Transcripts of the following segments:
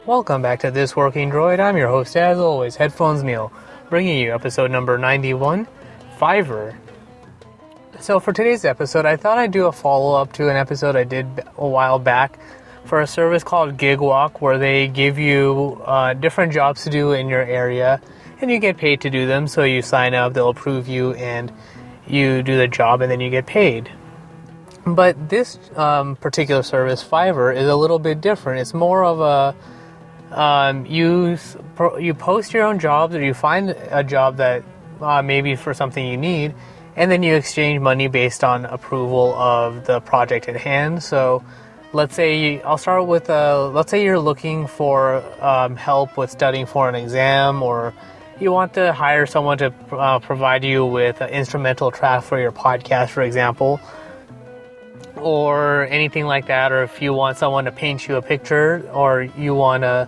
Welcome back to This Working Droid. I'm your host, as always, Headphones Neil, bringing you episode number 91, Fiverr. So for today's episode, I thought I'd do a follow-up to an episode I did a while back for a service called GigWalk, where they give you different jobs to do in your area, and you get paid to do them. So you sign up, they'll approve you, and you do the job, and then you get paid. But this particular service, Fiverr, is a little bit different. It's more of a you post your own jobs, or you find a job that maybe for something you need, and then you exchange money based on approval of the project at hand. So let's say let's say you're looking for help with studying for an exam, or you want to hire someone to provide you with an instrumental track for your podcast, for example, or anything like that. Or if you want someone to paint you a picture, or you want to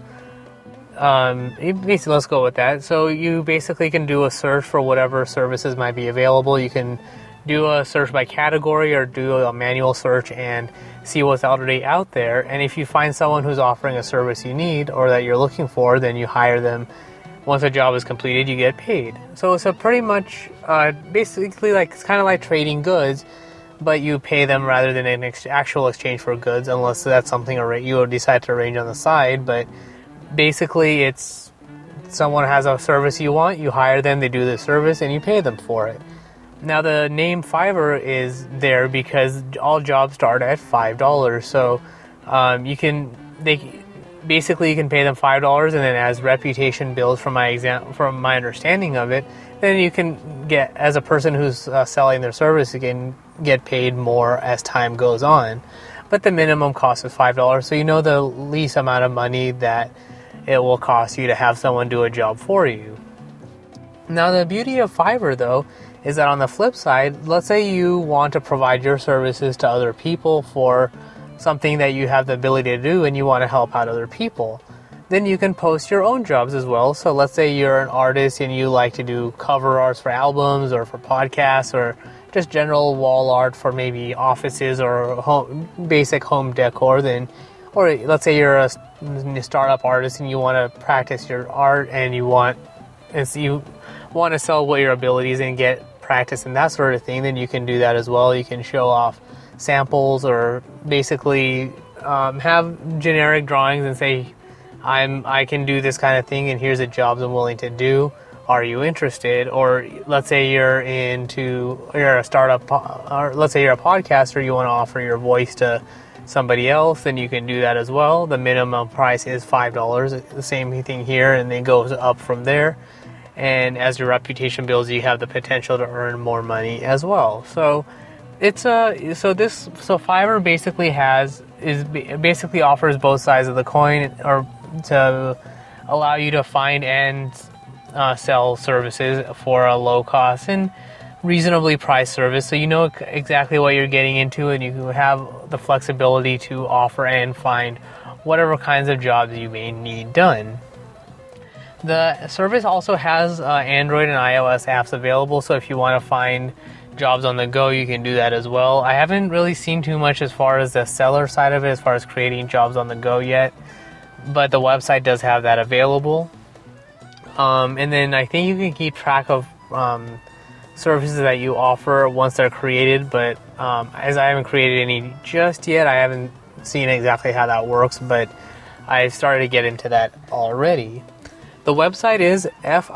basically, let's go with that. So you basically can do a search for whatever services might be available. You can do a search by category, or do a manual search and see what's already out there. And if you find someone who's offering a service you need or that you're looking for, then you hire them. Once a job is completed, you get paid. So it's a pretty much basically it's kind of like trading goods, but you pay them rather than an actual exchange for goods, unless that's something you decide to arrange on the side. But basically, it's someone has a service you want, you hire them, they do the service, and you pay them for it. Now, the name Fiverr is there because all jobs start at $5. So you can pay them $5, and then as reputation builds, from my understanding of it, then you can get, as a person who's selling their service, you can get paid more as time goes on. But the minimum cost is $5, so you know the least amount of money that it will cost you to have someone do a job for you. Now, the beauty of Fiverr, though, is that on the flip side, let's say you want to provide your services to other people for something that you have the ability to do, and you want to help out other people, then you can post your own jobs as well. So let's say you're an artist and you like to do cover arts for albums or for podcasts, or just general wall art for maybe offices or basic home decor. Or let's say you're a startup artist and you want to practice your art, and you want to sell what your abilities and get practice and that sort of thing, then you can do that as well. You can show off samples, or basically have generic drawings and say, I can do this kind of thing, and here's the jobs I'm willing to do. Are you interested? Or let's say you're a startup, or let's say you're a podcaster, you want to offer your voice to somebody else, then you can do that as well. The minimum price is $5. The same thing here, and it goes up from there. And as your reputation builds, you have the potential to earn more money as well. So Fiverr basically offers both sides of the coin, or to allow you to find and sell services for a low cost and reasonably priced service, so you know exactly what you're getting into, and you have the flexibility to offer and find whatever kinds of jobs you may need done. The service also has Android and iOS apps available, so if you want to find jobs on the go, you can do that as well. I haven't really seen too much as far as the seller side of it, as far as creating jobs on the go yet, but the website does have that available. And then I think you can keep track of services that you offer once they're created, but as I haven't created any just yet, I haven't seen exactly how that works, but I've started to get into that already. The website is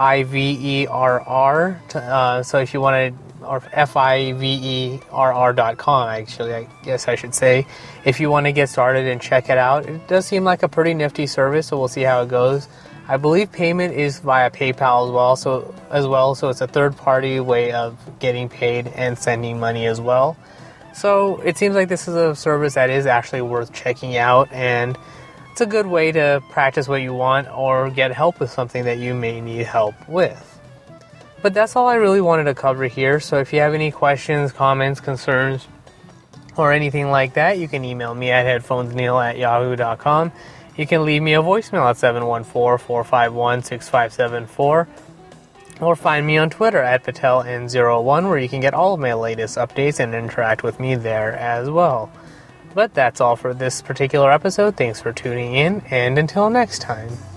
Fiverr, so if you want to, or Fiverr.com, actually, I guess I should say, if you want to get started and check it out. It does seem like a pretty nifty service, so we'll see how it goes. I believe payment is via PayPal as well, so it's a third-party way of getting paid and sending money as well. So it seems like this is a service that is actually worth checking out, and it's a good way to practice what you want or get help with something that you may need help with. But that's all I really wanted to cover here, so if you have any questions, comments, concerns, or anything like that, you can email me at headphonesneil@yahoo.com. You can leave me a voicemail at 714-451-6574, or find me on Twitter at PatelN01, where you can get all of my latest updates and interact with me there as well. But that's all for this particular episode. Thanks for tuning in, and until next time.